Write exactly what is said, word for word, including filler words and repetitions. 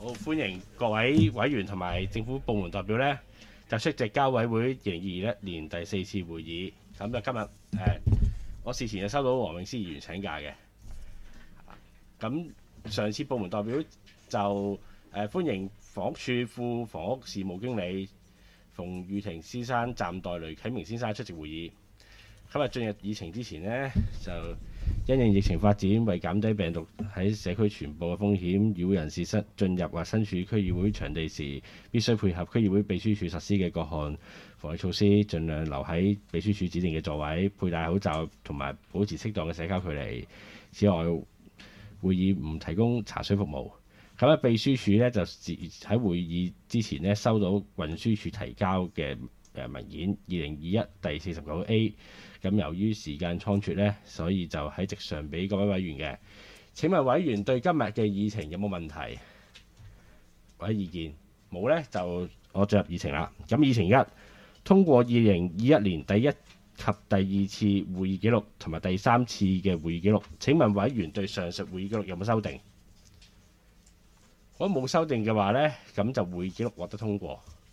好，歡迎各位委員同埋政府部門代表呢，就出席交委會二零二一年第四次會議。咁就今日誒、呃，我事前就收到黃永詩議員請假嘅。咁上次部門代表就誒、呃、歡迎房屋署副房屋事務經理馮裕庭先生暫代雷啟明先生出席會議。今日進入議程之前呢，就因應疫情發展，為減低病毒喺社區傳播嘅風險，議會人士身進入或身處區議會場地時，必須配合區議會秘書處實施嘅各項防疫措施，盡量留喺秘書處指定嘅座位，佩戴口罩同埋保持適當嘅社交距離。此外，會議唔提供茶水服務。咁啊，秘書處呢，就喺會議之前呢，收到運輸署提交嘅誒文件二零二一第四十九 A。咁由於時間倉促呢，所以就喺席上俾各位委員嘅。請問委員對今日嘅議程有冇問題或者意見？冇呢，就我進入議程啦。咁議程一，通過二零二一年第一及第二次會議記錄同埋第三次嘅會議記錄。請問委員對上述會議記錄有冇修訂？如果冇修訂嘅話呢，咁就會議記錄獲得通過。